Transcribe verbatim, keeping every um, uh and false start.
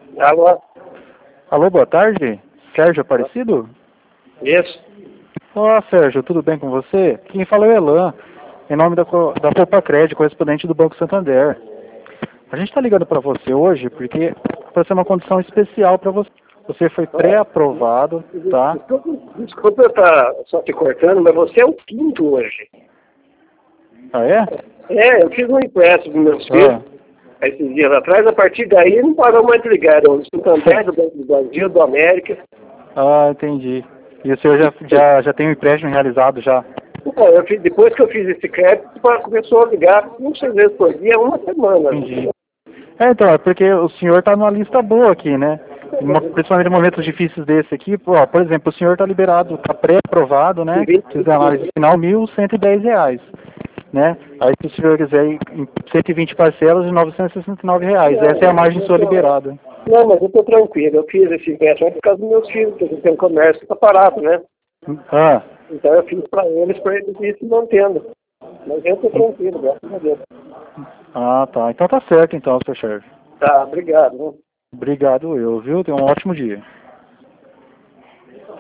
Alô? Alô, boa tarde. Sérgio Aparecido? Isso. Olá, Sérgio, tudo bem com você? Quem fala é o Elan, em nome da, Co- da Poupa Crédito, correspondente do Banco Santander. A gente está ligando para você hoje porque vai ser uma condição especial para você. Você foi pré-aprovado, tá? Desculpa, desculpa eu estar só te cortando, mas você é o quinto hoje. Ah, é? É, eu fiz um empréstimo dos meus filhos Ah, esses dias atrás, a partir daí não parou mais de ligar. Do Santander, do Banco do Brasil, do América. ah, entendi. E o senhor já, já, já tem um empréstimo realizado já? Então, eu fiz, depois que eu fiz esse crédito, começou a ligar não sei vezes por dia, uma semana. Entendi. É, então, é porque o senhor está numa lista boa aqui, né? Mo- Principalmente em momentos difíceis desse aqui, pô, por exemplo, o senhor está liberado, está pré-aprovado, né? Fiz a análise final, mil cento e dez reais, né? Aí se o senhor quiser ir em cento e vinte parcelas de novecentos e sessenta e nove reais, essa é a margem sua liberada. Não, mas eu estou tranquilo. Eu fiz esse empréstimo por causa dos meus filhos, porque tem um comércio que está parado, né? Ah, Então eu fiz para eles, para eles ir se mantendo. Mas eu estou tranquilo, graças a Deus. ah, tá. Então tá certo então, senhor Sérgio. Tá, obrigado. Né? Obrigado eu, viu? Tenha um ótimo dia.